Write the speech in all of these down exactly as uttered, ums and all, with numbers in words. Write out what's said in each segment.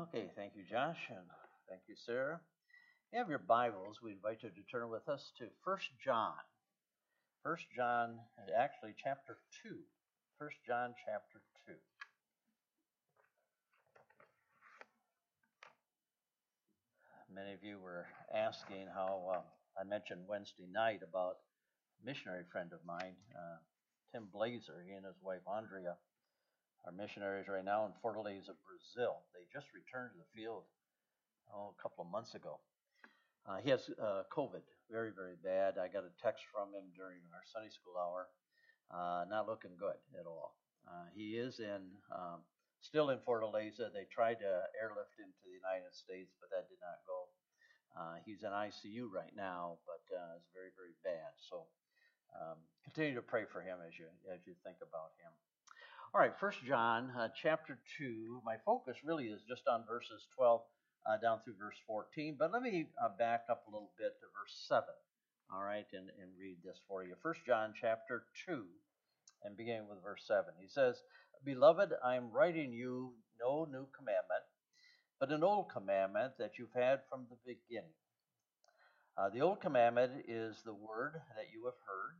Okay, thank you, Josh, and thank you, Sarah. If you have your Bibles, we invite you to turn with us to First John. First John, actually, chapter two. First John, chapter two. Many of you were asking how uh, I mentioned Wednesday night about a missionary friend of mine, uh, Tim Blazer. He and his wife, Andrea, are missionaries right now in Fortaleza, Brazil. They just returned to the field oh, a couple of months ago. Uh, he has uh, COVID, very, very bad. I got a text from him during our Sunday school hour. Uh, not looking good at all. Uh, he is in, um, still in Fortaleza. They tried to airlift him to the United States, but that did not go. Uh, he's in I C U right now, but uh, it's very, very bad. So um, continue to pray for him as you as you think about him. All right, First John, uh, chapter two. My focus really is just on verses twelve uh, down through verse fourteen, but let me uh, back up a little bit to verse seven, all right, and, and read this for you. First John, chapter two, and beginning with verse seven. He says, "Beloved, I am writing you no new commandment, but an old commandment that you've had from the beginning. Uh, the old commandment is the word that you have heard.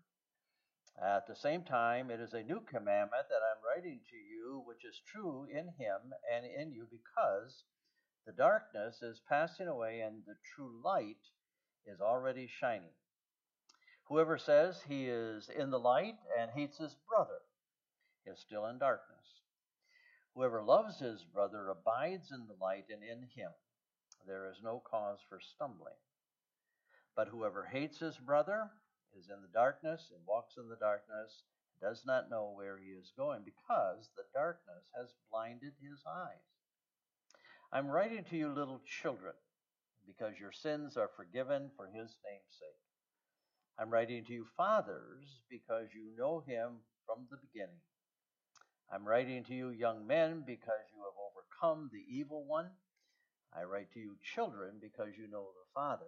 At the same time, it is a new commandment that I'm writing to you, which is true in him and in you, because the darkness is passing away and the true light is already shining. Whoever says he is in the light and hates his brother is still in darkness. Whoever loves his brother abides in the light, and in him there is no cause for stumbling. But whoever hates his brother is in the darkness and walks in the darkness, does not know where he is going, because the darkness has blinded his eyes. I'm writing to you, little children, because your sins are forgiven for his name's sake. I'm writing to you, fathers, because you know him from the beginning. I'm writing to you, young men, because you have overcome the evil one. I write to you, children, because you know the Father.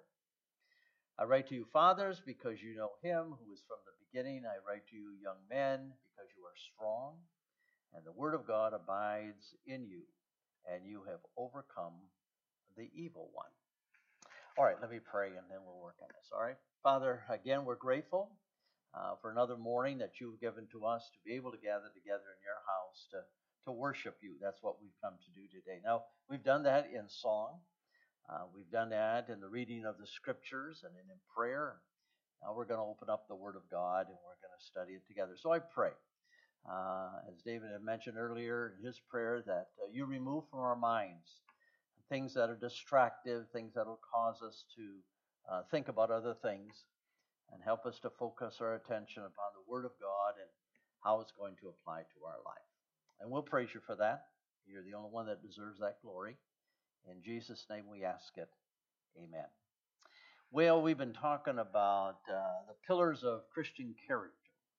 I write to you, fathers, because you know him who is from the beginning. I write to you, young men, because you are strong, and the word of God abides in you, and you have overcome the evil one. All right, let me pray, and then we'll work on this. All right, Father, again, we're grateful uh, for another morning that you've given to us to be able to gather together in your house to, to worship you. That's what we've come to do today. Now, we've done that in song. Uh, we've done that in the reading of the scriptures and in, in prayer. Now we're going to open up the Word of God and we're going to study it together. So I pray, uh, as David had mentioned earlier in his prayer, that uh, you remove from our minds things that are distractive, things that will cause us to uh, think about other things, and help us to focus our attention upon the Word of God and how it's going to apply to our life. And we'll praise you for that. You're the only one that deserves that glory. In Jesus' name we ask it. Amen. Well, we've been talking about uh, the pillars of Christian character.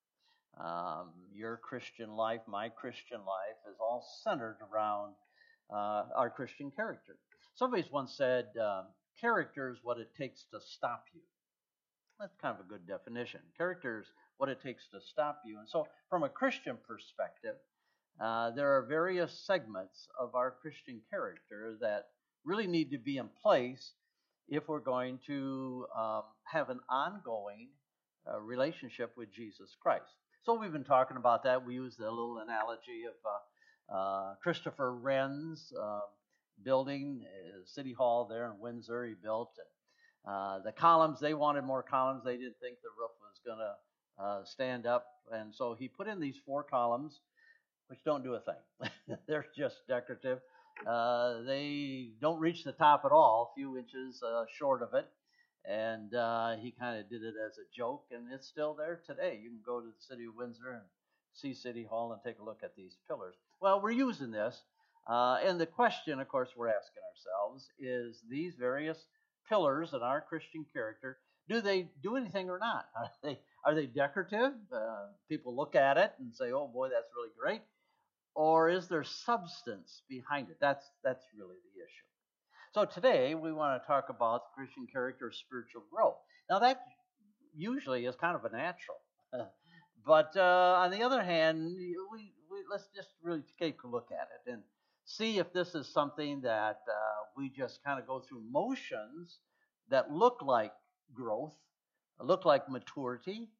Um, your Christian life, my Christian life, is all centered around uh, our Christian character. Somebody's once said, um, character is what it takes to stop you. That's kind of a good definition. Character is what it takes to stop you. And so, from a Christian perspective, uh, there are various segments of our Christian character that really need to be in place if we're going to um, have an ongoing uh, relationship with Jesus Christ. So we've been talking about that. We use the little analogy of uh, uh, Christopher Wren's uh, building, uh, City Hall there in Windsor. He built and, uh, the columns. They wanted more columns. They didn't think the roof was going to uh, stand up. And so he put in these four columns, which don't do a thing. They're just decorative. Uh, they don't reach the top at all, a few inches uh, short of it. And uh, he kind of did it as a joke, and it's still there today. You can go to the city of Windsor and see City Hall and take a look at these pillars. Well, we're using this. Uh, and the question, of course, we're asking ourselves is these various pillars in our Christian character, do they do anything or not? Are they, are they decorative? Uh, people look at it and say, oh, boy, that's really great. Or is there substance behind it? That's that's really the issue. So today we want to talk about the Christian character of spiritual growth. Now that usually is kind of a natural, but uh, on the other hand, we, we let's just really take a look at it and see if this is something that uh, we just kind of go through motions that look like growth, look like maturity,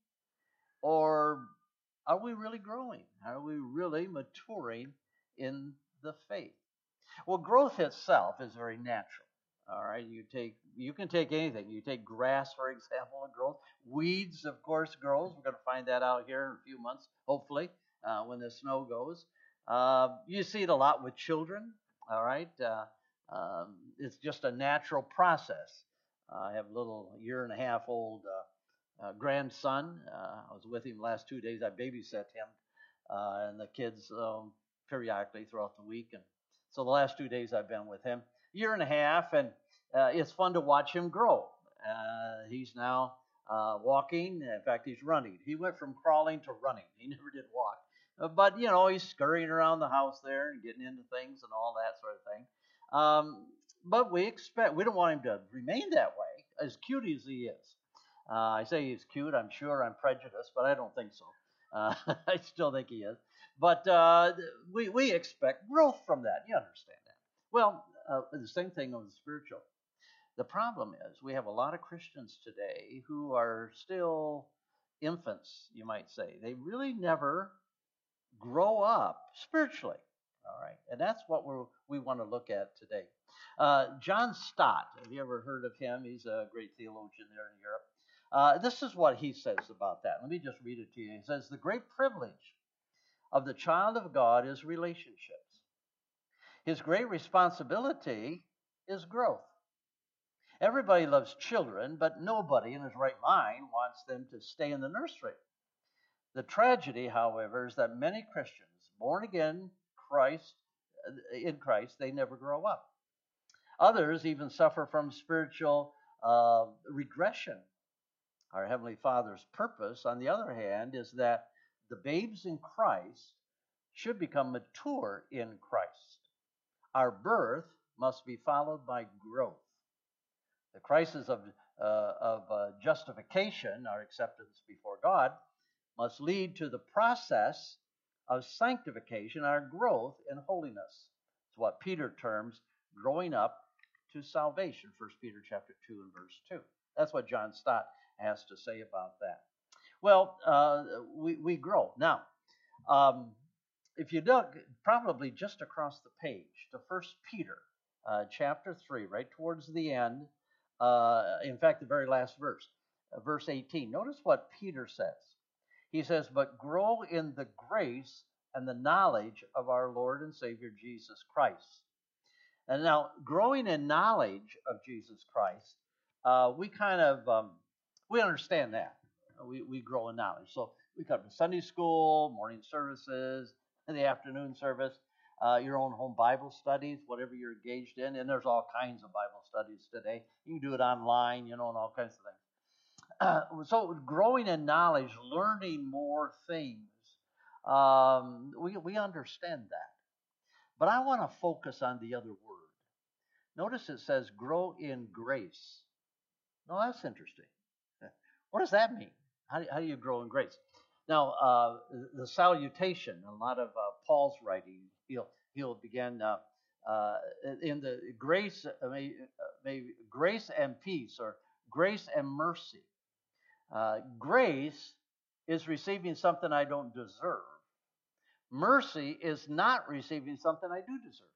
or are we really growing? Are we really maturing in the faith? Well, growth itself is very natural. All right, you take you can take anything. You take grass, for example, and growth. Weeds, of course, grows. We're going to find that out here in a few months, hopefully, uh, when the snow goes. Uh, you see it a lot with children. All right, uh, um, it's just a natural process. Uh, I have a little year and a half old uh, uh, grandson. Uh, I was with him the last two days. I babysat him uh, and the kids um, periodically throughout the week, and so the last two days I've been with him, year and a half, and uh, it's fun to watch him grow. Uh, he's now uh, walking. In fact, he's running. He went from crawling to running. He never did walk. Uh, but, you know, he's scurrying around the house there and getting into things and all that sort of thing. Um, but we expect, we don't want him to remain that way, as cute as he is. Uh, I say he's cute. I'm sure I'm prejudiced, but I don't think so. Uh, I still think he is. But uh, we, we expect growth from that. You understand that. Well, uh, the same thing on the spiritual. The problem is we have a lot of Christians today who are still infants, you might say. They really never grow up spiritually. All right. And that's what we're, we want to look at today. Uh, John Stott, have you ever heard of him? He's a great theologian there in Europe. Uh, this is what he says about that. Let me just read it to you. He says, the great privilege of the child of God is relationships. His great responsibility is growth. Everybody loves children, but nobody in his right mind wants them to stay in the nursery. The tragedy, however, is that many Christians, born again Christ, in Christ, they never grow up. Others even suffer from spiritual uh, regression. Our Heavenly Father's purpose, on the other hand, is that the babes in Christ should become mature in Christ. Our birth must be followed by growth. The crisis of, uh, of uh, justification, our acceptance before God, must lead to the process of sanctification, our growth in holiness. It's what Peter terms growing up to salvation, First Peter chapter two and verse two. That's what John Stott has to say about that. Well, uh, we, we grow. Now, um, if you look probably just across the page to First Peter uh, chapter three, right towards the end, uh, in fact, the very last verse, uh, verse eighteen, notice what Peter says. He says, but grow in the grace and the knowledge of our Lord and Savior Jesus Christ. And now, growing in knowledge of Jesus Christ, uh, we kind of, um, we understand that. We, we grow in knowledge. So we come to Sunday school, morning services, and the afternoon service, uh, your own home Bible studies, whatever you're engaged in. And there's all kinds of Bible studies today. You can do it online, you know, and all kinds of things. Uh, so growing in knowledge, learning more things, um, we, we understand that. But I want to focus on the other word. Notice it says grow in grace. Now that's interesting. What does that mean? How do, how do you grow in grace? Now, uh, the salutation, a lot of uh, Paul's writing, he'll, he'll begin uh, uh, in the grace, uh, may, uh, may, grace and peace, or grace and mercy. Uh, grace is receiving something I don't deserve. Mercy is not receiving something I do deserve.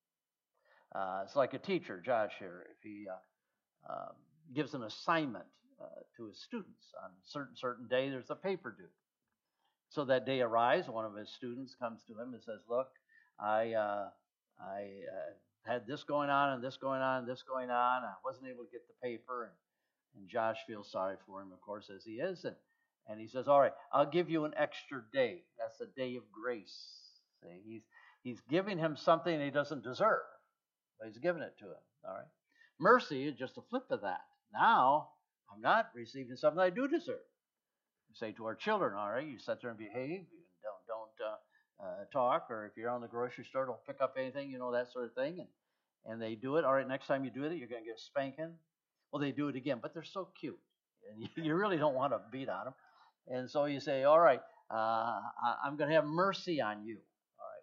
Uh, it's like a teacher, Josh here, if he uh, um, gives an assignment uh, to his students on a certain certain day, there's a paper due. So that day arrives, one of his students comes to him and says, look, I uh, I uh, had this going on and this going on and this going on. I wasn't able to get the paper. And And Josh feels sorry for him, of course, as he is. And, and he says, all right, I'll give you an extra day. That's a day of grace. See, he's, he's giving him something he doesn't deserve, but he's giving it to him. All right. Mercy is just a flip of that. Now, I'm not receiving something I do deserve. We say to our children, all right, you sit there and behave. You don't, don't uh, uh, talk. Or if you're on the grocery store, don't pick up anything, you know, that sort of thing. And, and they do it. All right, next time you do it, you're going to get a spanking. Well, they do it again, but they're so cute, and you really don't want to beat on them. And so you say, all right, uh, I'm going to have mercy on you. All right.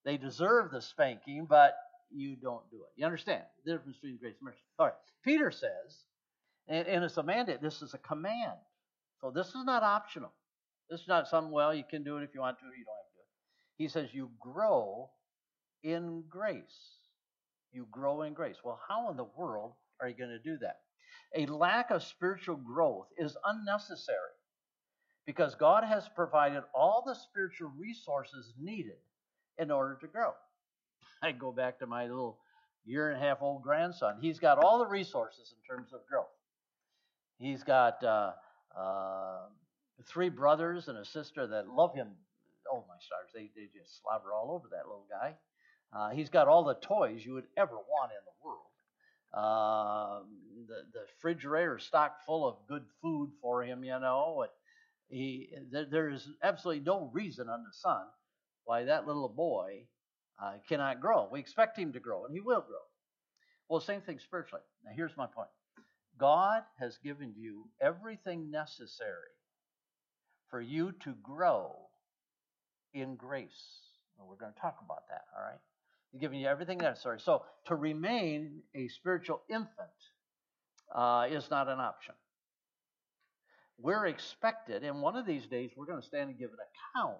They deserve the spanking, but you don't do it. You understand the difference between grace and mercy? All right. Peter says, and, and it's a mandate. This is a command. So this is not optional. This is not something, well, you can do it if you want to, you don't have to do it. He says you grow in grace. You grow in grace. Well, how in the world are you going to do that? A lack of spiritual growth is unnecessary because God has provided all the spiritual resources needed in order to grow. I go back to my little year and a half old grandson. He's got all the resources in terms of growth. He's got uh, uh, three brothers and a sister that love him. Oh, my stars, they, they just slobber all over that little guy. Uh, he's got all the toys you would ever want in the world. Uh, the, the refrigerator is stocked full of good food for him, you know. And he, there, there is absolutely no reason under the sun why that little boy uh, cannot grow. We expect him to grow, and he will grow. Well, same thing spiritually. Now, here's my point. God has given you everything necessary for you to grow in grace. And we're going to talk about that, all right? He's giving you everything necessary. So to remain a spiritual infant uh, is not an option. We're expected, and one of these days we're going to stand and give an account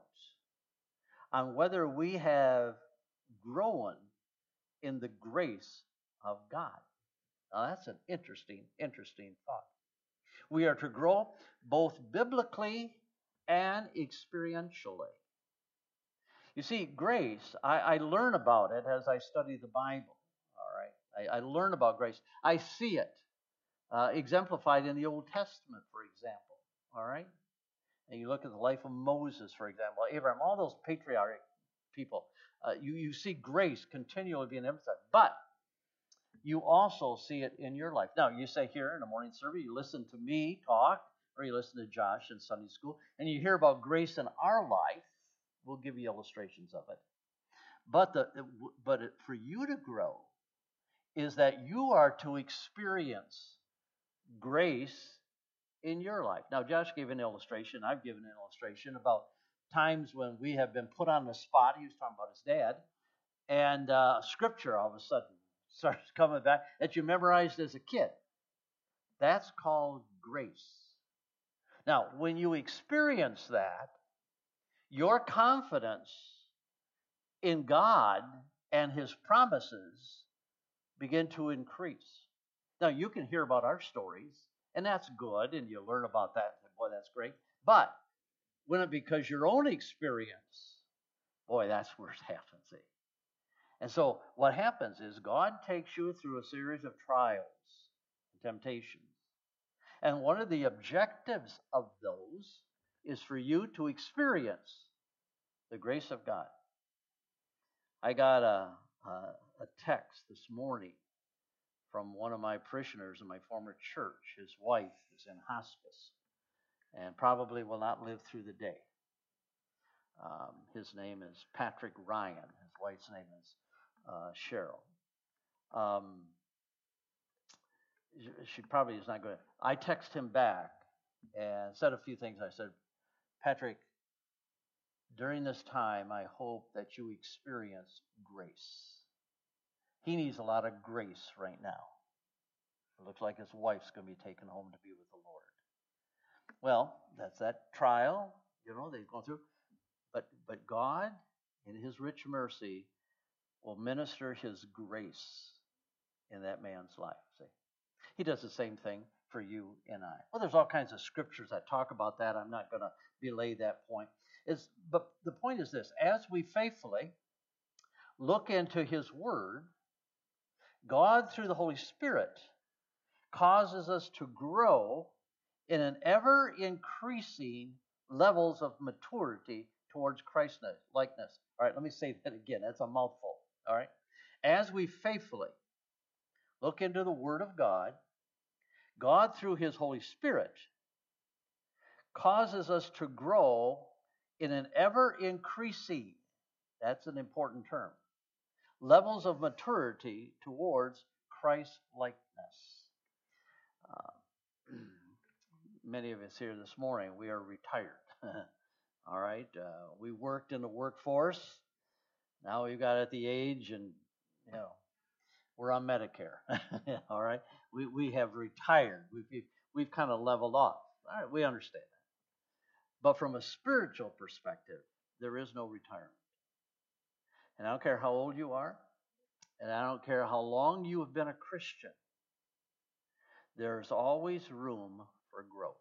on whether we have grown in the grace of God. Now that's an interesting, interesting thought. We are to grow both biblically and experientially. You see, grace, I, I learn about it as I study the Bible, all right? I, I learn about grace. I see it uh, exemplified in the Old Testament, for example, all right? And you look at the life of Moses, for example, Abraham, all those patriarch people. Uh, you, you see grace continually being emphasized. But you also see it in your life. Now, you say here in a morning service, you listen to me talk, or you listen to Josh in Sunday school, and you hear about grace in our life. We'll give you illustrations of it. But the but it, for you to grow is that you are to experience grace in your life. Now, Josh gave an illustration. I've given an illustration about times when we have been put on the spot. He was talking about his dad. And uh, scripture all of a sudden starts coming back that you memorized as a kid. That's called grace. Now, when you experience that, your confidence in God and His promises begin to increase. Now, you can hear about our stories, and that's good, and you learn about that, and boy, that's great. But when it becomes your own experience, boy, that's where it happens. See? And so what happens is God takes you through a series of trials and temptations. And one of the objectives of those is for you to experience the grace of God. I got a, a, a text this morning from one of my parishioners in my former church. His wife is in hospice and probably will not live through the day. Um, his name is Patrick Ryan. His wife's name is uh, Cheryl. Um, she probably is not going to. I texted him back and said a few things. I said, Patrick, during this time, I hope that you experience grace. He needs a lot of grace right now. It looks like his wife's going to be taken home to be with the Lord. Well, that's that trial, you know, they've gone through. But, but God, in His rich mercy, will minister His grace in that man's life. See? He does the same thing for you and I. Well, there's all kinds of scriptures that talk about that. I'm not going to belay that point. It's, but the point is this. As we faithfully look into His Word, God, through the Holy Spirit, causes us to grow in an ever-increasing levels of maturity towards Christ likeness. All right, let me say that again. That's a mouthful. All right. As we faithfully look into the Word of God, God, through His Holy Spirit, causes us to grow in an ever-increasing, that's an important term, levels of maturity towards Christ likeness. Uh, many of us here this morning, we are retired. All right. Uh, we worked in the workforce Now we've got at the age, and you know we're on Medicare. All right, we we have retired. We've we've, we've kind of leveled off. All right, we understand that. But from a spiritual perspective, there is no retirement. And I don't care how old you are, and I don't care how long you have been a Christian. There's always room for growth.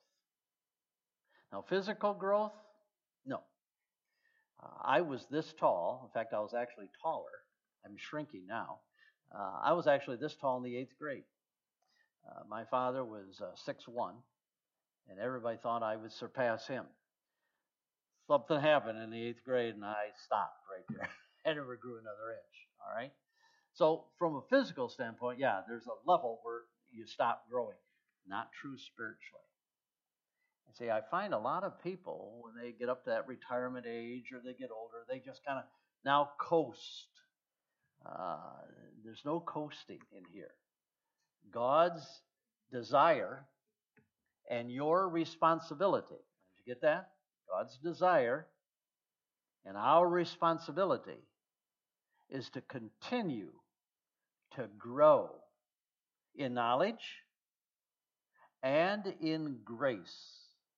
Now, physical growth, no. Uh, I was this tall. In fact, I was actually taller. I'm shrinking now. Uh, I was actually this tall in the eighth grade. Uh, my father was uh, six one, and everybody thought I would surpass him. Something happened in the eighth grade, and I stopped right there. I never grew another inch. All right. So, from a physical standpoint, yeah, there's a level where you stop growing. Not true spiritually. And see, I find a lot of people, when they get up to that retirement age or they get older, they just kind of now coast. Uh, there's no coasting in here. God's desire and your responsibility. Did you get that? God's desire and our responsibility is to continue to grow in knowledge and in grace.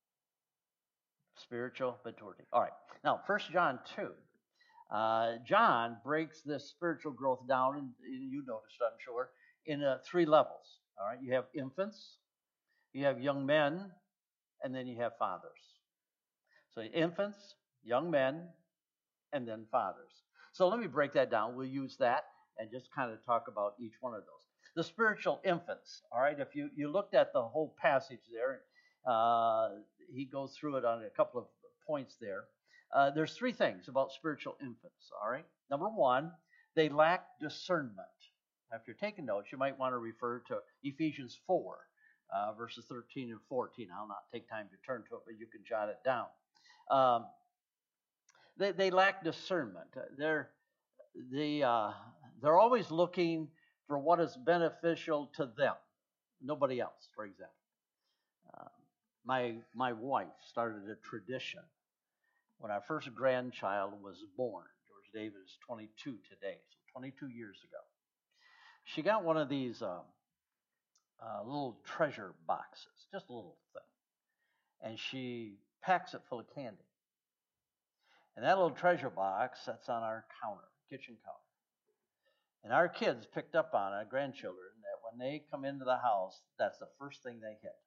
Spiritual maturity. All right. Now, First John two. Uh, John breaks this spiritual growth down, and you noticed, I'm sure, in uh, three levels. All right. You have infants, you have young men, and then you have fathers. So infants, young men, and then fathers. So let me break that down. We'll use that and just kind of talk about each one of those. The spiritual infants, all right, if you, you looked at the whole passage there, uh, he goes through it on a couple of points there. Uh, there's three things about spiritual infants, all right? Number one, they lack discernment. Now, if you're taking notes, you might want to refer to Ephesians four, uh, verses thirteen and fourteen. I'll not take time to turn to it, but you can jot it down. Um, they, they lack discernment. They're, they, uh, they're always looking for what is beneficial to them, nobody else, for example. Uh, my, my wife started a tradition. When our first grandchild was born, George David is twenty-two today, so twenty-two years ago, she got one of these uh, uh, little treasure boxes, just a little thing, and she packs it full of candy. And that little treasure box sits on our counter, kitchen counter. And our kids picked up on it, grandchildren, that when they come into the house, that's the first thing they hit.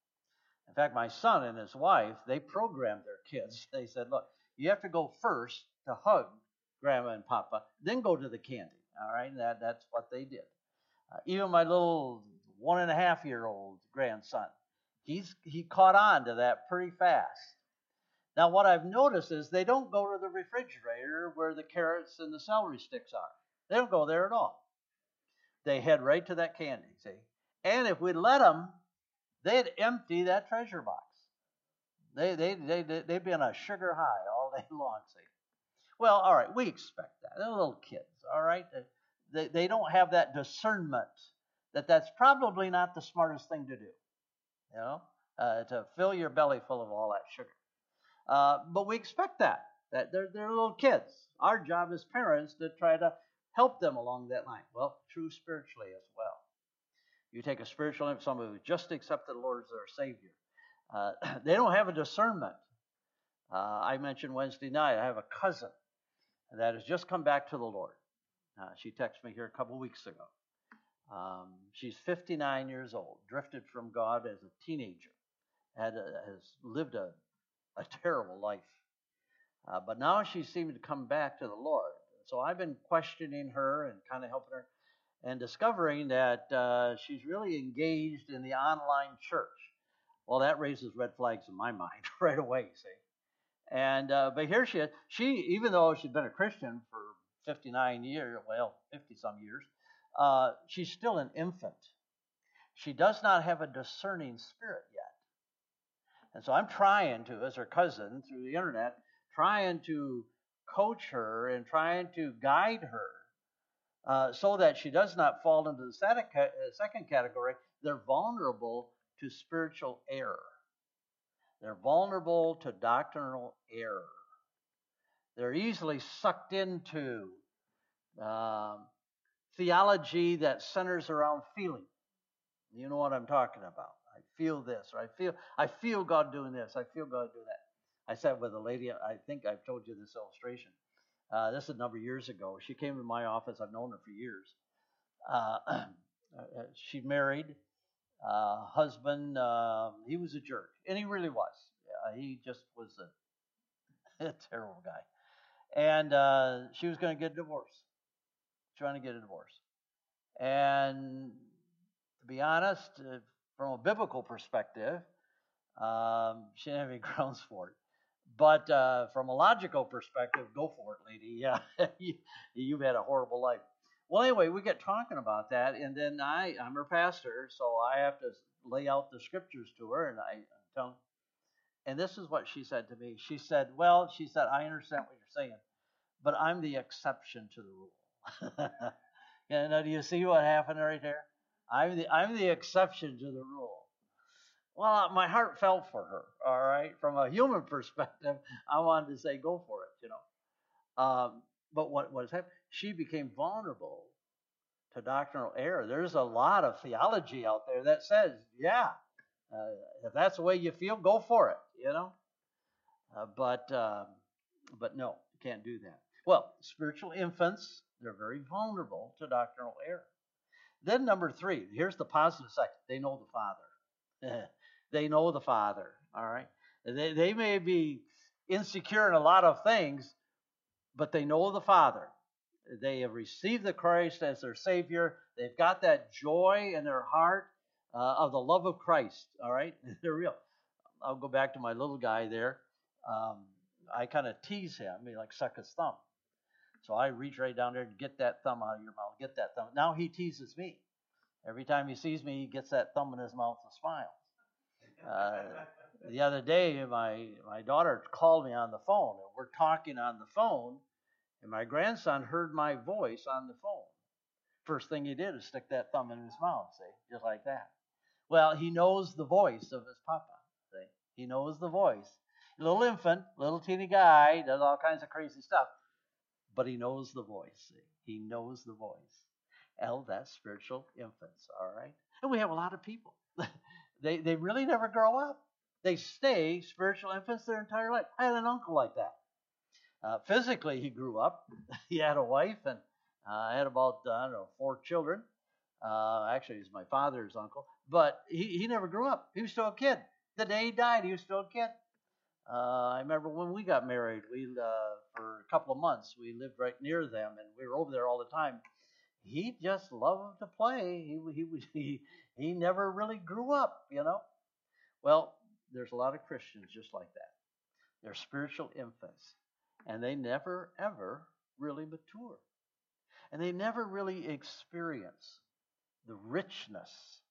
In fact, my son and his wife, they programmed their kids. They said, look, you have to go first to hug Grandma and Papa, then go to the candy. All right, and that, that's what they did. Uh, even my little one and a half year old grandson, he's he caught on to that pretty fast. Now, what I've noticed is they don't go to the refrigerator where the carrots and the celery sticks are. They don't go there at all. They head right to that candy, see? And if we let them, they'd empty that treasure box. They, they, they, they'd be on a sugar high all day long, see? Well, all right, we expect that. They're little kids, all right? They, they don't have that discernment that that's probably not the smartest thing to do, you know, uh, to fill your belly full of all that sugar. Uh, but we expect that, that they're, they're little kids. Our job as parents to try to help them along that line. Well, true spiritually as well. You take a spiritual infant, somebody who just accepted the Lord as their Savior. Uh, they don't have a discernment. Uh, I mentioned Wednesday night, I have a cousin that has just come back to the Lord. Uh, she texted me here a couple weeks ago. Um, she's fifty-nine years old, drifted from God as a teenager, had a, has lived a, a terrible life. Uh, but now she seemed to come back to the Lord. So I've been questioning her and kind of helping her and discovering that uh, she's really engaged in the online church. Well, that raises red flags in my mind right away, see. And uh, but here she is. She, even though she's been a Christian for fifty-nine years, well, fifty-some years, uh, she's still an infant. She does not have a discerning spirit yet. And so I'm trying to, as her cousin, through the internet, trying to coach her and trying to guide her uh, so that she does not fall into the second category. They're vulnerable to spiritual error. They're vulnerable to doctrinal error. They're easily sucked into Um, theology that centers around feeling. You know what I'm talking about. I feel this, or I feel I feel God doing this. I feel God doing that. I sat with a lady. I think I've told you this illustration. Uh, this is a number of years ago. She came to my office. I've known her for years. Uh, she married. Uh, husband, uh, he was a jerk, and he really was. Uh, he just was a, a terrible guy. And uh, she was going to get a divorce. Trying to get a divorce. And to be honest, uh, from a biblical perspective, um, she didn't have any grounds for it. But uh, from a logical perspective, go for it, lady. Yeah, you, you've had a horrible life. Well, anyway, we get talking about that, and then I, I'm her pastor, so I have to lay out the scriptures to her, and I tell. And this is what she said to me. She said, "Well, she said, I understand what you're saying, but I'm the exception to the rule." Yeah, now do you see what happened right there? I'm the I'm the exception to the rule. Well, my heart felt for her. All right, from a human perspective, I wanted to say, go for it, you know. Um, but what was happening? She became vulnerable to doctrinal error. There's a lot of theology out there that says, yeah, uh, if that's the way you feel, go for it, you know. Uh, but um, but no, you can't do that. Well, spiritual infants, they're very vulnerable to doctrinal error. Then number three, here's the positive side. They know the Father. They know the Father, all right? They, they may be insecure in a lot of things, but they know the Father. They have received the Christ as their Savior. They've got that joy in their heart uh, of the love of Christ, all right? They're real. I'll go back to my little guy there. Um, I kind of tease him. He like suck his thumb. So I reach right down there and get that thumb out of your mouth. Get that thumb. Now he teases me. Every time he sees me, he gets that thumb in his mouth and smiles. Uh, the other day, my, my daughter called me on the phone, and we're talking on the phone, and my grandson heard my voice on the phone. First thing he did is stick that thumb in his mouth, see, just like that. Well, he knows the voice of his papa, see. He knows the voice. Little infant, little teeny guy, does all kinds of crazy stuff, but he knows the voice, see. He knows the voice. L, that's spiritual infants, all right? And we have a lot of people. they they really never grow up. They stay spiritual infants their entire life. I had an uncle like that. Uh, physically, he grew up. He had a wife, and uh, I had about, uh, I don't know, four children. Uh, actually, he's my father's uncle. But he, he never grew up. He was still a kid. The day he died, he was still a kid. Uh, I remember when we got married, we uh, for a couple of months, we lived right near them, and we were over there all the time. He just loved to play. He he he he never really grew up, you know. Well, there's a lot of Christians just like that. They're spiritual infants, and they never ever really mature, and they never really experience the richness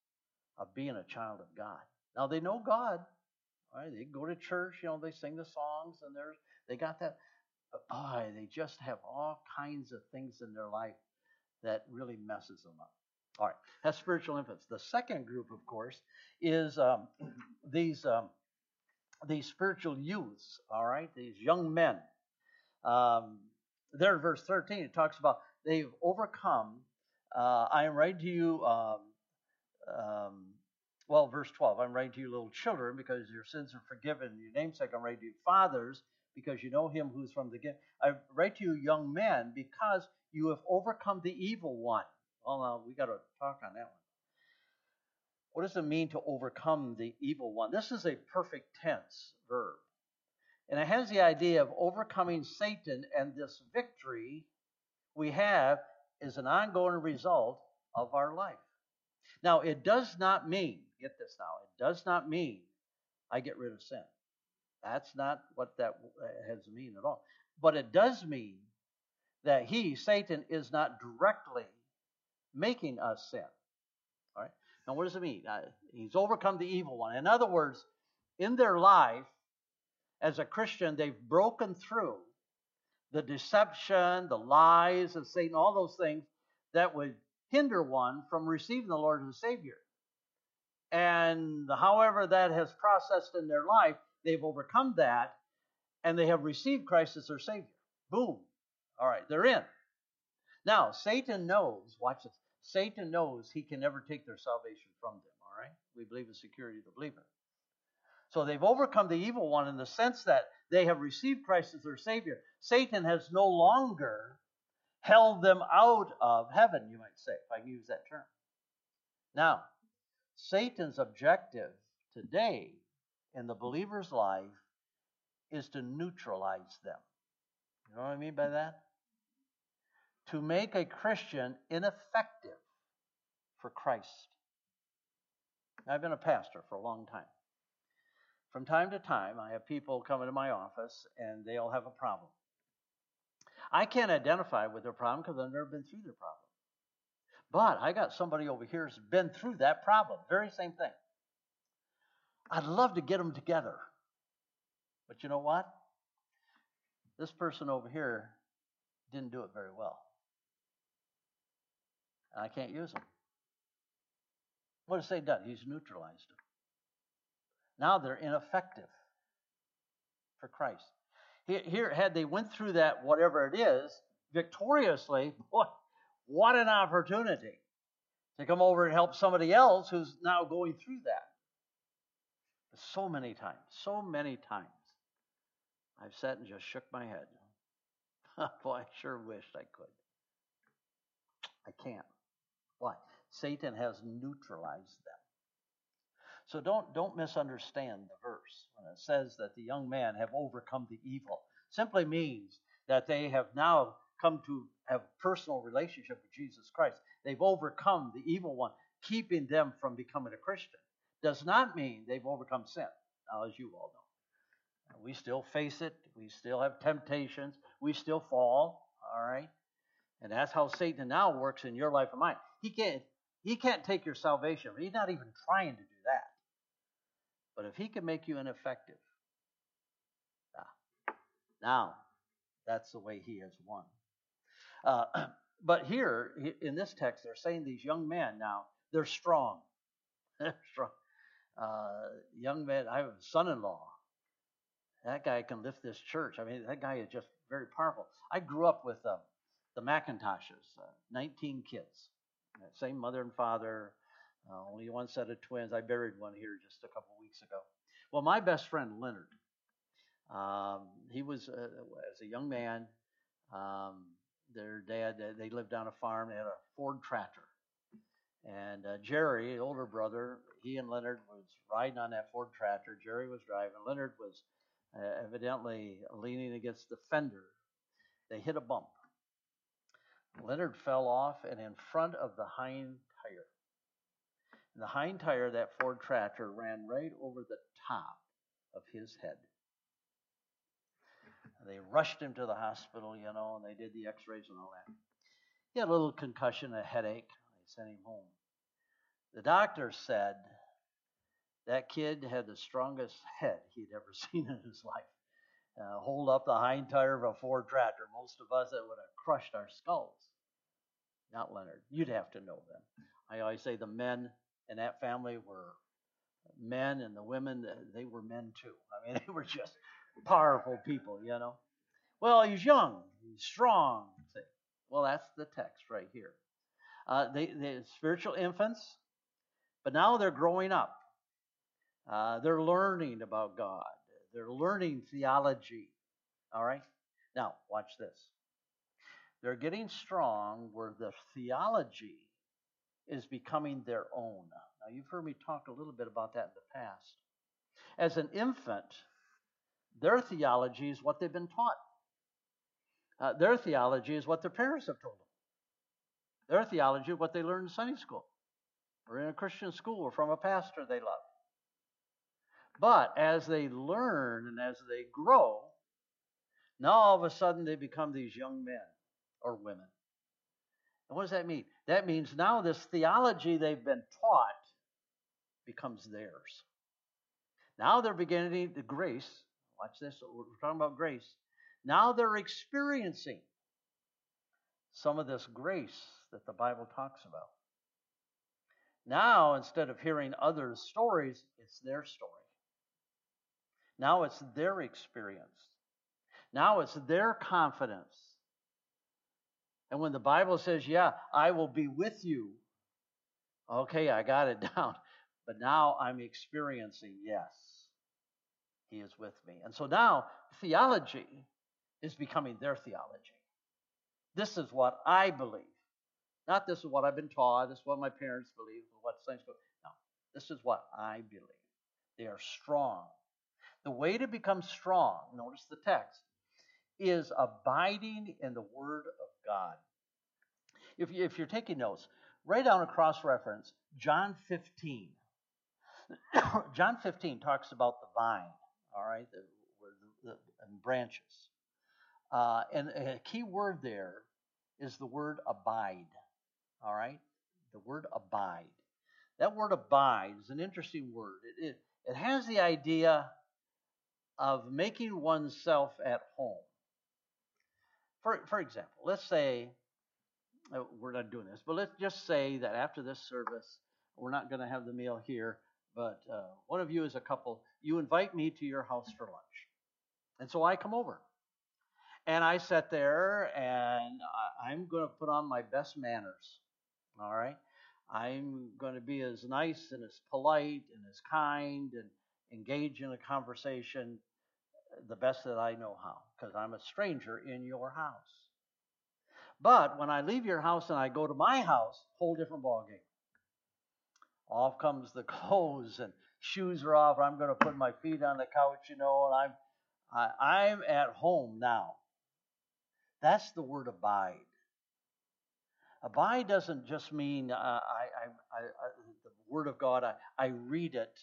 of being a child of God. Now they know God, right? They go to church, you know, they sing the songs, and there's they got that. But boy, they just have all kinds of things in their life that really messes them up. All right, that's spiritual infants. The second group, of course, is um, these um, these spiritual youths. All right, these young men. Um, there in verse thirteen, it talks about they've overcome. Uh, I am writing to you. Um, um, well, verse twelve. I'm writing to you, little children, because your sins are forgiven. Your namesake, I'm writing to you, fathers, because you know him who's from the beginning. I write to you, young men, because you have overcome the evil one. Well, now we got to talk on that one. What does it mean to overcome the evil one? This is a perfect tense verb. And it has the idea of overcoming Satan, and this victory we have is an ongoing result of our life. Now, it does not mean, get this now, it does not mean I get rid of sin. That's not what that has to mean at all. But it does mean that he, Satan, is not directly making us sin. All right? Now, what does it mean? Uh, he's overcome the evil one. In other words, in their life, as a Christian, they've broken through the deception, the lies of Satan, all those things that would hinder one from receiving the Lord as a Savior. And however that has processed in their life, they've overcome that, and they have received Christ as their Savior. Boom. All right, they're in. Now, Satan knows, watch this, Satan knows he can never take their salvation from them, all right? We believe in security of the believer. So they've overcome the evil one in the sense that they have received Christ as their Savior. Satan has no longer held them out of heaven, you might say, if I can use that term. Now, Satan's objective today in the believer's life is to neutralize them. You know what I mean by that? To make a Christian ineffective for Christ. I've been a pastor for a long time. From time to time, I have people come into my office and they'll have a problem. I can't identify with their problem because I've never been through their problem. But I got somebody over here who's been through that problem, very same thing. I'd love to get them together. But you know what? This person over here didn't do it very well. And I can't use him. What has Satan done? He's neutralized them. Now they're ineffective for Christ. Here, had they went through that, whatever it is, victoriously, boy, what an opportunity to come over and help somebody else who's now going through that. But so many times, so many times, I've sat and just shook my head. Boy, I sure wished I could. I can't. Why? Satan has neutralized them. So don't, don't misunderstand the verse when it says that the young men have overcome the evil. Simply means that they have now come to have a personal relationship with Jesus Christ. They've overcome the evil one, keeping them from becoming a Christian. Does not mean they've overcome sin. Now, as you all know, we still face it. We still have temptations. We still fall. All right? And that's how Satan now works in your life and mine. He can't, he can't take your salvation. He's not even trying to do that. But if he can make you ineffective, ah, now that's the way he has won. Uh, but here in this text, they're saying these young men now, they're strong. They're strong. Uh, young men, I have a son-in-law. That guy can lift this church. I mean, that guy is just very powerful. I grew up with uh, the McIntoshes, uh, nineteen kids. Same mother and father. Uh, only one set of twins. I buried one here just a couple weeks ago. Well, my best friend, Leonard, um, he was, uh, as a young man, um, their dad, they lived on a farm. They had a Ford tractor. And uh, Jerry, the older brother, he and Leonard was riding on that Ford tractor. Jerry was driving. Leonard was uh, evidently leaning against the fender. They hit a bump. Leonard fell off and in front of the hind tire. And the hind tire of that Ford tractor ran right over the top of his head. And they rushed him to the hospital, you know, and they did the x-rays and all that. He had a little concussion, a headache. They sent him home. The doctor said that kid had the strongest head he'd ever seen in his life. Uh, hold up the hind tire of a Ford tractor. Most of us, that would have crushed our skulls. Not Leonard. You'd have to know them. I always say the men in that family were men, and the women, they were men too. I mean, they were just powerful people, you know. Well, he's young. He's strong. Well, that's the text right here. Uh, they, they're spiritual infants, but now they're growing up. Uh, they're learning about God. They're learning theology. All right? Now, watch this. They're getting strong where the theology is becoming their own. Now, you've heard me talk a little bit about that in the past. As an infant, their theology is what they've been taught. Uh, their theology is what their parents have told them. Their theology is what they learned in Sunday school or in a Christian school or from a pastor they love. But as they learn and as they grow, now all of a sudden they become these young men or women. And what does that mean? That means now this theology they've been taught becomes theirs. Now they're beginning to grace. Watch this. We're talking about grace. Now they're experiencing some of this grace that the Bible talks about. Now, instead of hearing others' stories, it's their story. Now it's their experience. Now it's their confidence. And when the Bible says, yeah, I will be with you, okay, I got it down. But now I'm experiencing, yes, he is with me. And so now theology is becoming their theology. This is what I believe. Not this is what I've been taught, this is what my parents believe, what saints believe. No, this is what I believe. They are strong. The way to become strong, notice the text, is abiding in the Word of God. If, you, if you're taking notes, write down a cross-reference, John fifteen. John fifteen talks about the vine, all right, the, the, the and branches. Uh, and a key word there is the word abide, all right? The word abide. That word abide is an interesting word. It, it, it has the idea of making oneself at home. For, for example, let's say, we're not doing this, but let's just say that after this service, we're not going to have the meal here, but uh, one of you is a couple, you invite me to your house for lunch. And so I come over. And I sit there and I'm going to put on my best manners. All right? I'm going to be as nice and as polite and as kind and engage in a conversation the best that I know how, because I'm a stranger in your house. But when I leave your house and I go to my house, whole different ballgame. Off comes the clothes and shoes are off. I'm going to put my feet on the couch, you know, and I'm I, I'm at home now. That's the word abide. Abide doesn't just mean uh, I, I, I, I, the Word of God, I, I read it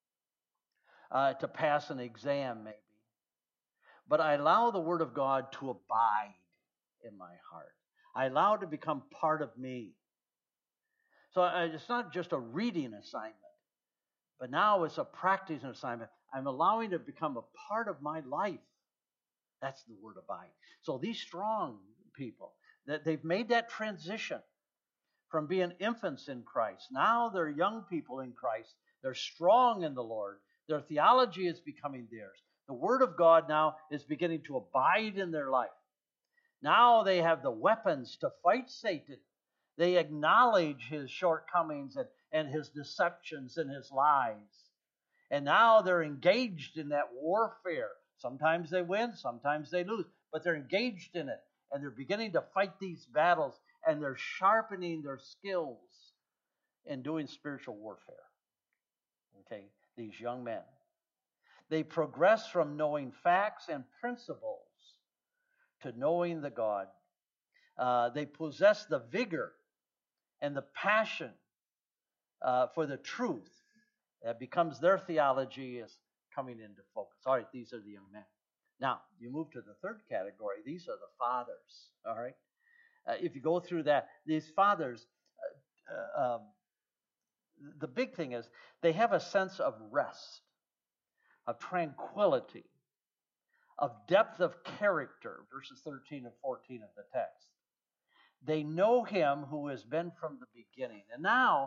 uh, to pass an exam maybe. But I allow the Word of God to abide in my heart. I allow it to become part of me. So uh, it's not just a reading assignment, but now it's a practicing assignment. I'm allowing it to become a part of my life. That's the word abide. So these strong people, that they've made that transition from being infants in Christ. Now they're young people in Christ. They're strong in the Lord. Their theology is becoming theirs. The Word of God now is beginning to abide in their life. Now they have the weapons to fight Satan. They acknowledge his shortcomings and, and his deceptions and his lies. And now they're engaged in that warfare. Sometimes they win, sometimes they lose, but they're engaged in it. And they're beginning to fight these battles, and they're sharpening their skills in doing spiritual warfare. Okay, these young men. They progress from knowing facts and principles to knowing the God. Uh, they possess the vigor and the passion uh, for the truth. That becomes their theology is coming into focus. All right, these are the young men. Now, you move to the third category. These are the fathers. All right. Uh, if you go through that, these fathers, uh, uh, um, the big thing is they have a sense of rest, of tranquility, of depth of character, verses thirteen and fourteen of the text. They know him who has been from the beginning. And now,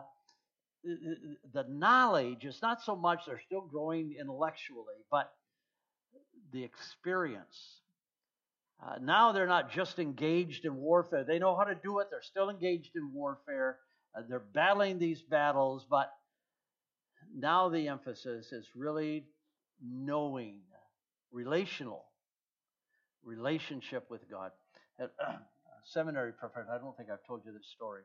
the knowledge is not so much they're still growing intellectually, but the experience. Uh, now they're not just engaged in warfare. They know how to do it. They're still engaged in warfare. Uh, they're battling these battles, but now the emphasis is really knowing, relational, relationship with God. At, uh, seminary professor, I don't think I've told you this story.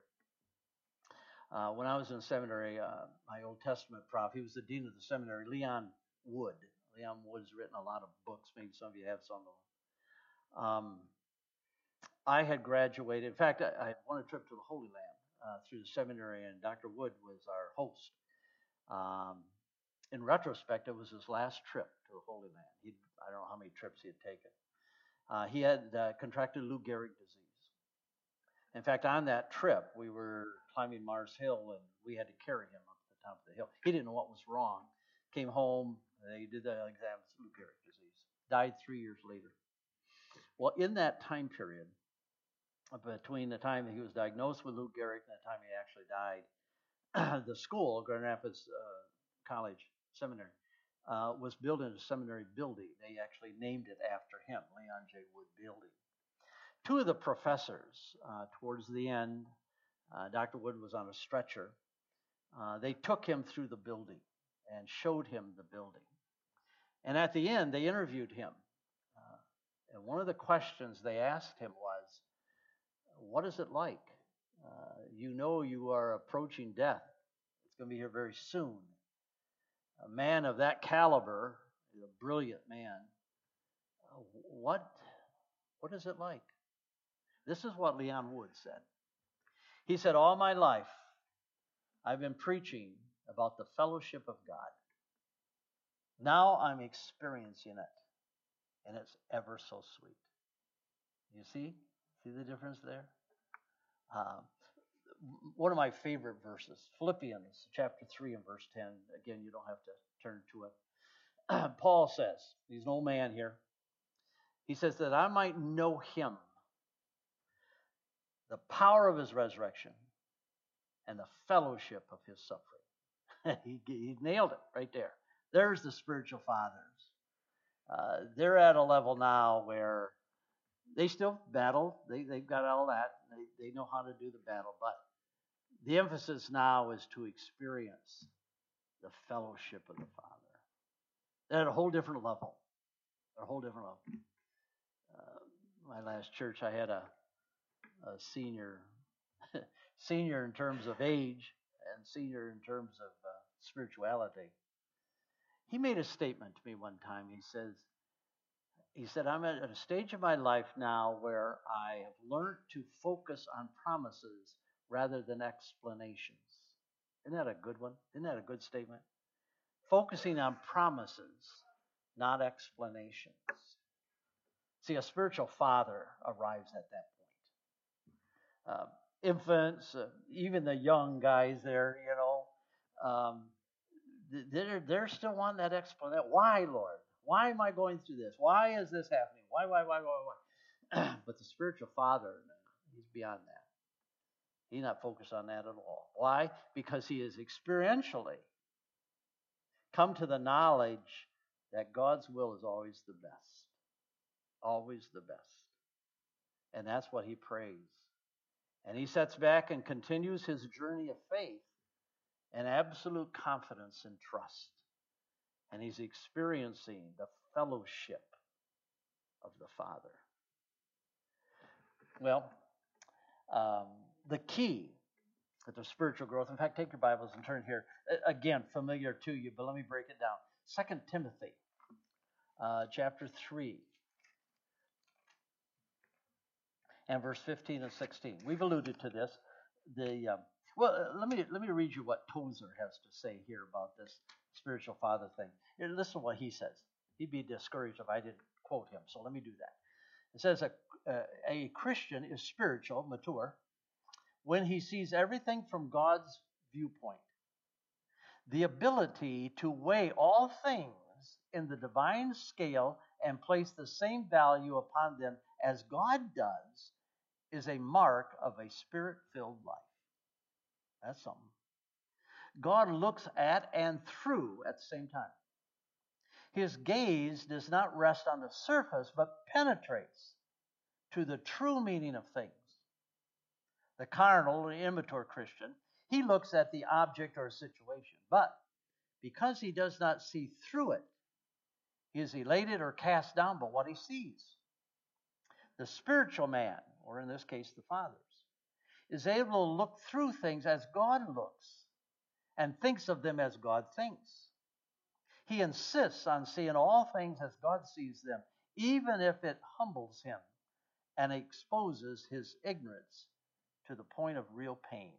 Uh, when I was in seminary, uh, my Old Testament prof, he was the dean of the seminary, Leon Wood. Leon Wood's written a lot of books. Maybe some of you have some of them. Um, I had graduated. In fact, I, I won a trip to the Holy Land uh, through the seminary, and Doctor Wood was our host. Um, in retrospect, it was his last trip to the Holy Land. He'd, I don't know how many trips he had taken. Uh, he had uh, contracted Lou Gehrig disease. In fact, on that trip, we were climbing Mars Hill, and we had to carry him up to the top of the hill. He didn't know what was wrong. Came home, they did the exam, Lou Gehrig disease. Died three years later. Well, in that time period, between the time that he was diagnosed with Lou Gehrig and the time he actually died, the school, Grand Rapids uh, College Seminary, uh, was built in a seminary building. They actually named it after him, Leon J. Wood Building. Two of the professors, uh, towards the end, uh, Doctor Wood was on a stretcher. Uh, they took him through the building and showed him the building. And at the end, they interviewed him. Uh, and one of the questions they asked him was, what is it like? Uh, you know you are approaching death. It's going to be here very soon. A man of that caliber, a brilliant man, uh, what, what is it like? This is what Leon Wood said. He said, all my life, I've been preaching about the fellowship of God. Now I'm experiencing it, and it's ever so sweet. You see? See the difference there? Uh, one of my favorite verses, Philippians chapter three and verse ten. Again, you don't have to turn to it. Paul says, he's an old man here. He says that I might know him, the power of his resurrection, and the fellowship of his suffering. he, he nailed it right there. There's the spiritual fathers. Uh, they're at a level now where they still battle. They, they've got all that. They, they know how to do the battle. But the emphasis now is to experience the fellowship of the Father. They're at a whole different level. They're a whole different level. Uh, my last church, I had a, a senior, senior in terms of age and senior in terms of uh, spirituality. He made a statement to me one time. He says, he said, I'm at a stage of my life now where I have learned to focus on promises rather than explanations. Isn't that a good one? Isn't that a good statement? Focusing on promises, not explanations. See, a spiritual father arrives at that point. Uh, infants, uh, even the young guys there, you know, um, they're, they're still wanting that explanation. Why, Lord? Why am I going through this? Why is this happening? Why, why, why, why, why? But the spiritual father, he's beyond that. He's not focused on that at all. Why? Because he has experientially come to the knowledge that God's will is always the best. Always the best. And that's what he prays. And he sets back and continues his journey of faith and absolute confidence and trust. And he's experiencing the fellowship of the Father. Well, um, the key to the spiritual growth, in fact, take your Bibles and turn here. Again, familiar to you, but let me break it down. Second Timothy, uh, chapter three, and verse fifteen and sixteen. We've alluded to this. The um, well, uh, let me let me read you what Tozer has to say here about this spiritual father thing. Here, listen to what he says. He'd be discouraged if I didn't quote him, so let me do that. It says a, uh, a Christian is spiritual, mature, when he sees everything from God's viewpoint. The ability to weigh all things in the divine scale and place the same value upon them as God does is a mark of a spirit-filled life. That's something. God looks at and through at the same time. His gaze does not rest on the surface, but penetrates to the true meaning of things. The carnal or immature Christian, he looks at the object or situation, but because he does not see through it, he is elated or cast down by what he sees. The spiritual man, or in this case the fathers, is able to look through things as God looks and thinks of them as God thinks. He insists on seeing all things as God sees them, even if it humbles him and exposes his ignorance to the point of real pain.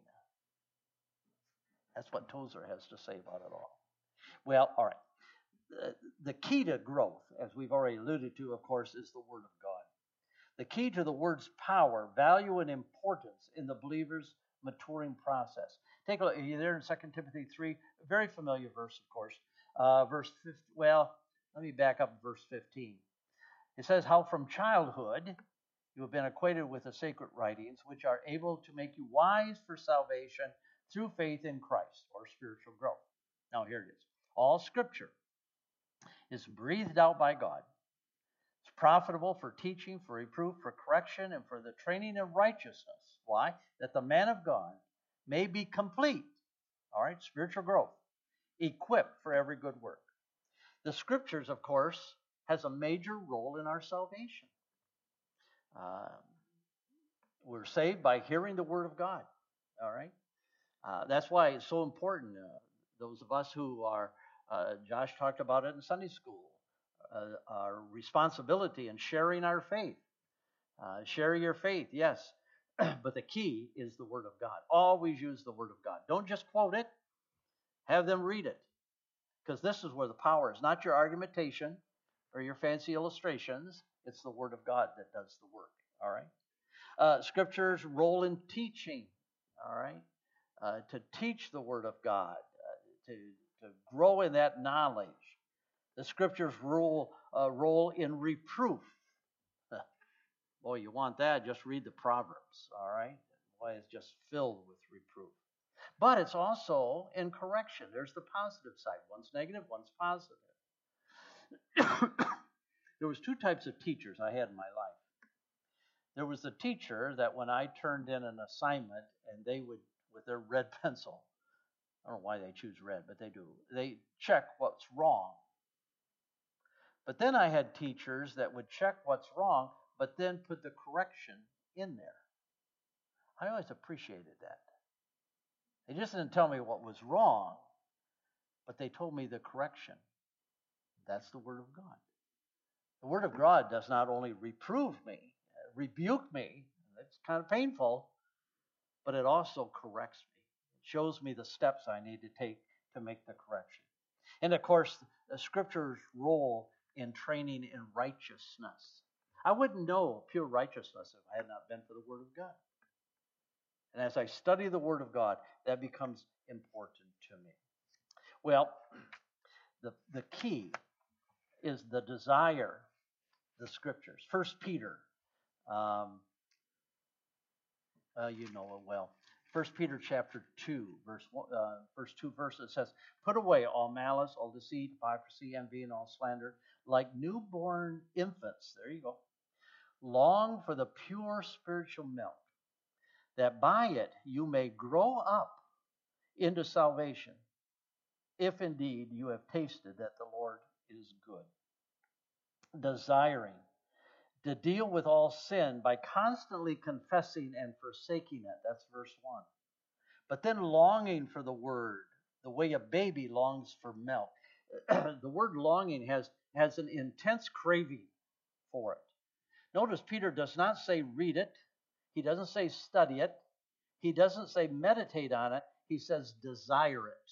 That's what Tozer has to say about it all. Well, all right. The key to growth, as we've already alluded to, of course, is the Word of God. The key to the Word's power, value, and importance in the believer's maturing process. Take a look. You're there in Second Timothy three, a very familiar verse, of course. Uh, verse fifteen, well, let me back up to verse fifteen. It says, how from childhood you have been acquainted with the sacred writings, which are able to make you wise for salvation through faith in Christ, or spiritual growth. Now here it is. All Scripture is breathed out by God. It's It's profitable for teaching, for reproof, for correction, and for the training in righteousness. Why? That the man of God may be complete. All right, spiritual growth, equipped for every good work. The Scriptures, of course, has a major role in our salvation. Uh, we're saved by hearing the Word of God. All right, uh, that's why it's so important. Uh, those of us who are, uh, Josh talked about it in Sunday school, uh, our responsibility in sharing our faith. Uh, share your faith, yes, but the key is the Word of God. Always use the Word of God. Don't just quote it. Have them read it, because this is where the power is. Not your argumentation or your fancy illustrations. It's the Word of God that does the work. All right. Uh, scripture's role in teaching. All right. Uh, to teach the Word of God, uh, to to grow in that knowledge. The Scripture's role uh, role in reproof. Boy, you want that? Just read the Proverbs. All right. Boy, it's just filled with reproof. But it's also in correction. There's the positive side. One's negative, one's positive. There was two types of teachers I had in my life. There was the teacher that when I turned in an assignment and they would, with their red pencil, I don't know why they choose red, but they do, they check what's wrong. But then I had teachers that would check what's wrong, but then put the correction in there. I always appreciated that. They just didn't tell me what was wrong, but they told me the correction. That's the Word of God. The Word of God does not only reprove me, rebuke me, it's kind of painful, but it also corrects me. It shows me the steps I need to take to make the correction. And of course, the Scripture's role in training in righteousness. I wouldn't know pure righteousness if I had not been for the Word of God. And as I study the Word of God, that becomes important to me. Well, the, the key is the desire, the Scriptures. First Peter, um, uh, you know it well. First Peter chapter two, verse uh, verse two verses says, "Put away all malice, all deceit, hypocrisy, envy, and all slander, like newborn infants." There you go. "Long for the pure spiritual milk, that by it you may grow up into salvation, if indeed you have tasted that the Lord is good." Desiring to deal with all sin by constantly confessing and forsaking it. That's verse one. But then longing for the Word, the way a baby longs for milk. The word longing has, has an intense craving for it. Notice Peter does not say read it. He doesn't say study it. He doesn't say meditate on it. He says desire it.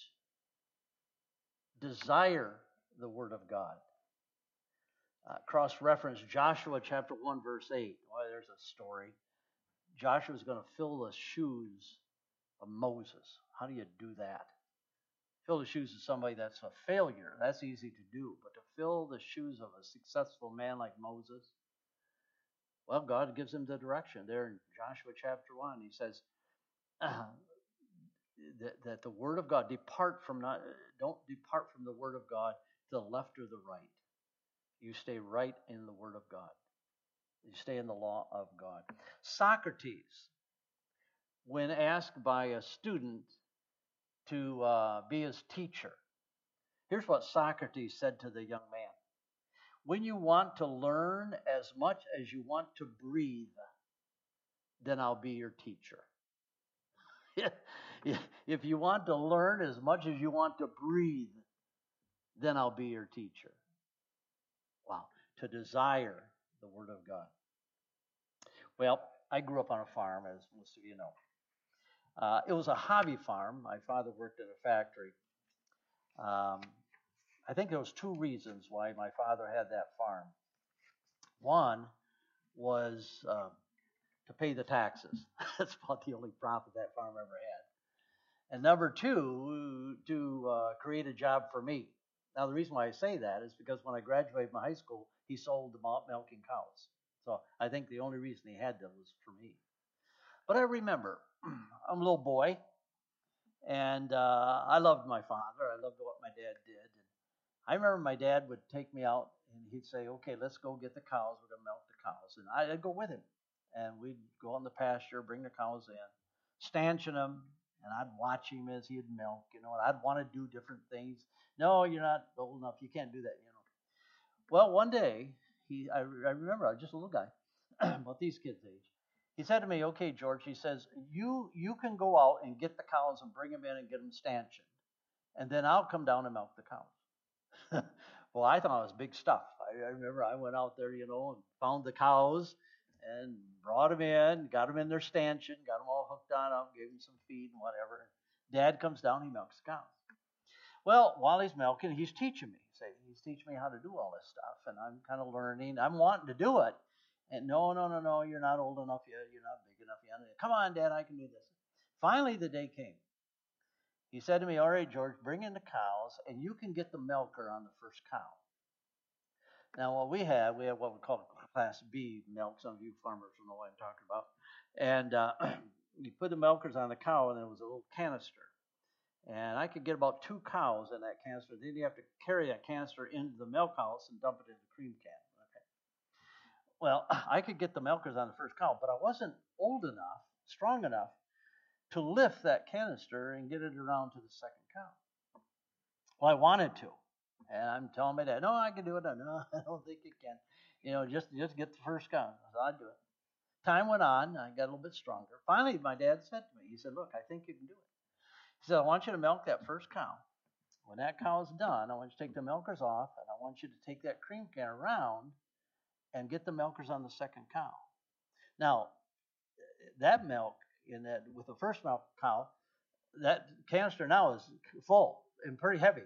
Desire the Word of God. Uh, cross-reference Joshua chapter one, verse eight. Well, there's a story. Joshua's going to fill the shoes of Moses. How do you do that? Fill the shoes of somebody that's a failure. That's easy to do. But to fill the shoes of a successful man like Moses, well, God gives him the direction. There in Joshua chapter one, he says uh, that, that the Word of God, depart from not, don't depart from the Word of God to the left or the right. You stay right in the Word of God. You stay in the law of God. Socrates, when asked by a student to uh, be his teacher, here's what Socrates said to the young man. "When you want to learn as much as you want to breathe, then I'll be your teacher." If you want to learn as much as you want to breathe, then I'll be your teacher. Wow. To desire the Word of God. Well, I grew up on a farm, as most of you know. Uh, it was a hobby farm. My father worked at a factory. Um, I think there was two reasons why my father had that farm. One was uh, to pay the taxes. That's about the only profit that farm ever had. And number two, to uh, create a job for me. Now, the reason why I say that is because when I graduated from high school, he sold the malt milking cows. So I think the only reason he had them was for me. But I remember, I'm a little boy, and uh, I loved my father. I loved what my dad did. And I remember my dad would take me out and he'd say, okay, let's go get the cows. We're going to milk the cows. And I'd go with him. And we'd go on the pasture, bring the cows in, stanchion them, and I'd watch him as he'd milk, you know, and I'd want to do different things. No, you're not old enough. You can't do that, you know. Well, one day, he, I, I remember I was just a little guy, about these kids' age. He said to me, okay, George, he says, you you can go out and get the cows and bring them in and get them stanchioned. And then I'll come down and milk the cows. Well, I thought it was big stuff. I, I remember I went out there, you know, and found the cows and brought them in, got them in their stanchion, got them all hooked on up, gave them some feed and whatever. Dad comes down, he milks the cows. Well, while he's milking, he's teaching me. Say, he's teaching me how to do all this stuff, and I'm kind of learning. I'm wanting to do it. And no, no, no, no, you're not old enough yet. You're not big enough yet. Come on, Dad, I can do this. Finally, the day came. He said to me, all right, George, bring in the cows, and you can get the milker on the first cow. Now, what we have, we have what we call Class B milk. Some of you farmers will know what I'm talking about. And uh, you put the milkers on the cow, and there was a little canister. And I could get about two cows in that canister. Then you have to carry that canister into the milk house and dump it in the cream can. Okay. Well, I could get the milkers on the first cow, but I wasn't old enough, strong enough, to lift that canister and get it around to the second cow. Well, I wanted to. And I'm telling my dad, no, I can do it. No, I don't think you can. You know, just, just get the first cow. So I'd do it. Time went on. I got a little bit stronger. Finally, my dad said to me, he said, look, I think you can do it. He said, I want you to milk that first cow. When that cow is done, I want you to take the milkers off, and I want you to take that cream can around and get the milkers on the second cow. Now, that milk, in that with the first milk cow, that canister now is full and pretty heavy.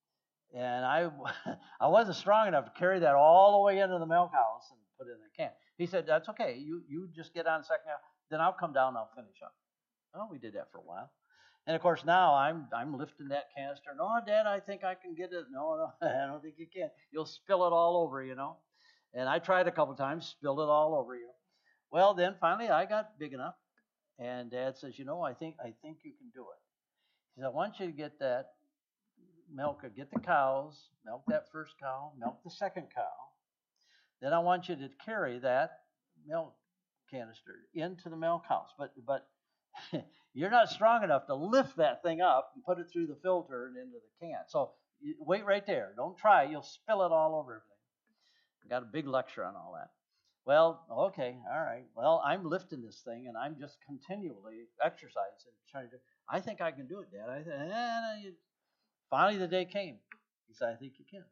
And I I wasn't strong enough to carry that all the way into the milk house and put it in the can. He said, that's okay. You you just get on second cow. Then I'll come down and I'll finish up. Well, we did that for a while. And of course now I'm I'm lifting that canister. No, Dad, I think I can get it. No, no, I don't think you can. You'll spill it all over, you know. And I tried a couple times, spilled it all over you. Well, then finally I got big enough. And Dad says, you know, I think I think you can do it. He said, I want you to get that milk, get the cows, milk that first cow, milk the second cow. Then I want you to carry that milk canister into the milk house. But but you're not strong enough to lift that thing up and put it through the filter and into the can. So wait right there. Don't try. You'll spill it all over everything. I got a big lecture on all that. Well, okay, all right. Well, I'm lifting this thing, and I'm just continually exercising, trying to. I think I can do it, Dad. I th- eh, Finally, the day came. He said, I think you can.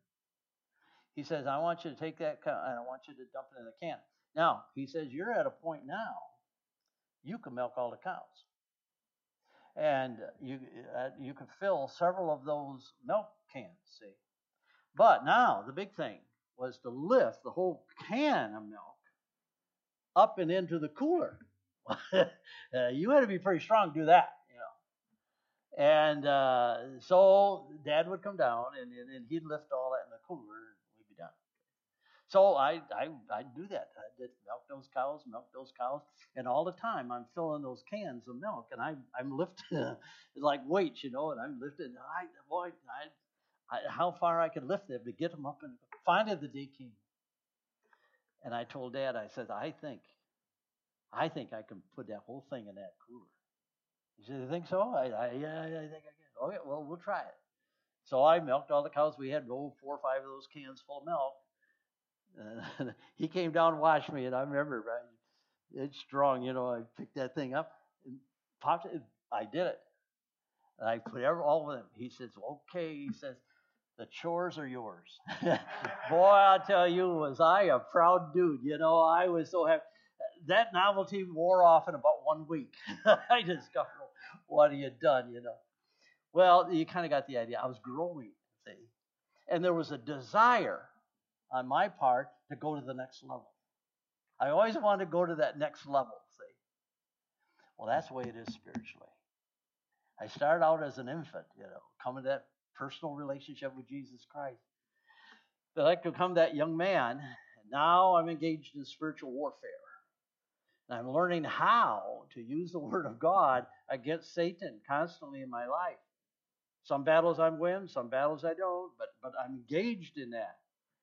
He says, I want you to take that cow, and I want you to dump it in the can. Now, he says, you're at a point now, you can milk all the cows. And you uh, you can fill several of those milk cans, see. But now, the big thing was to lift the whole can of milk up and into the cooler. uh, you had to be pretty strong to do that, you know. And uh, so Dad would come down, and, and, and he'd lift all that in the cooler, and we'd be done. So I, I, I'd do that. I'd milk those cows, milk those cows, and all the time I'm filling those cans of milk, and I'm, I'm lifting like weights, you know, and I'm lifting. I, boy, I, I, how far I could lift them to get them up, and finally the day came. And I told Dad, I said, I think, I think I can put that whole thing in that cooler. He said, you think so? I, I, yeah, I think I can. Okay, well, we'll try it. So I milked all the cows. We had oh, four or five of those cans full of milk. Uh, he came down and watched me, and I remember, right, it's strong, you know. I picked that thing up and popped it. I did it. And I put every, all of them. He says, okay, he says, the chores are yours. Boy, I'll tell you, was I a proud dude. You know, I was so happy. That novelty wore off in about one week. I discovered what he had done, you know. Well, you kind of got the idea. I was growing, see. And there was a desire on my part to go to the next level. I always wanted to go to that next level, see. Well, that's the way it is spiritually. I started out as an infant, you know, coming to that personal relationship with Jesus Christ. But I could become that young man, and now I'm engaged in spiritual warfare. And I'm learning how to use the Word of God against Satan constantly in my life. Some battles I win, some battles I don't, but, but I'm engaged in that.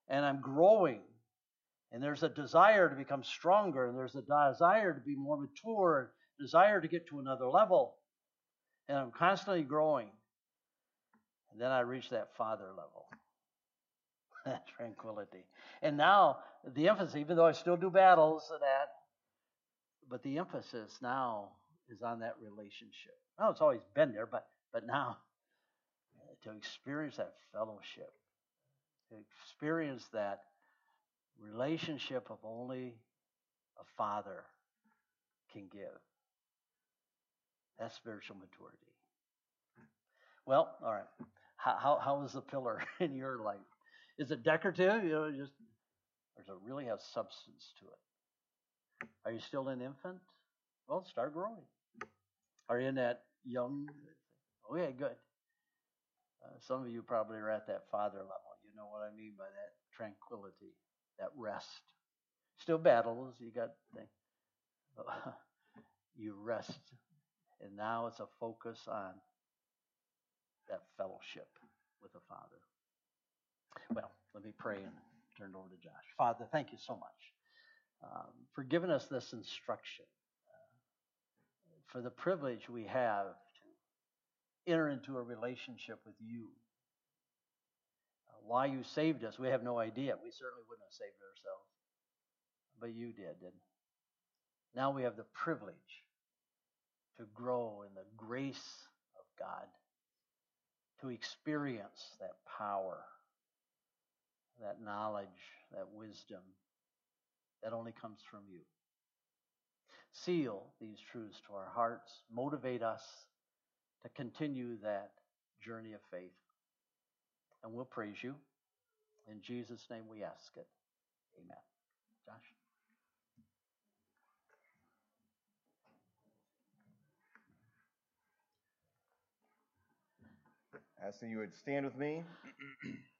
and I'm growing. And there's a desire to become stronger, and there's a desire to be more mature, and desire to get to another level. And I'm constantly growing. And then I reach that Father level. That tranquility. And now the emphasis, even though I still do battles and that, but the emphasis now is on that relationship. Now it's always been there, but but now to experience that fellowship, to experience that relationship of only a father can give. That's spiritual maturity. Well, all right. How how, how is the pillar in your life? Is it decorative? You know, just or does it really have substance to it? Are you still an infant? Well, start growing. Are you in that young? Oh yeah, good. Uh, some of you probably are at that father level. You know what I mean by that tranquility, that rest. Still battles. You got things. You rest, and now it's a focus on that fellowship with the Father. Well, let me pray and turn it over to Josh. Father, thank you so much um, for giving us this instruction, uh, for the privilege we have to enter into a relationship with you. Uh, why you saved us, we have no idea. We certainly wouldn't have saved ourselves, but you did, didn't you? Now we have the privilege to grow in the grace of God, to experience that power, that knowledge, that wisdom that only comes from you. Seal these truths to our hearts. Motivate us to continue that journey of faith. And we'll praise you. In Jesus' name we ask it. Amen. Josh? Asking you would stand with me.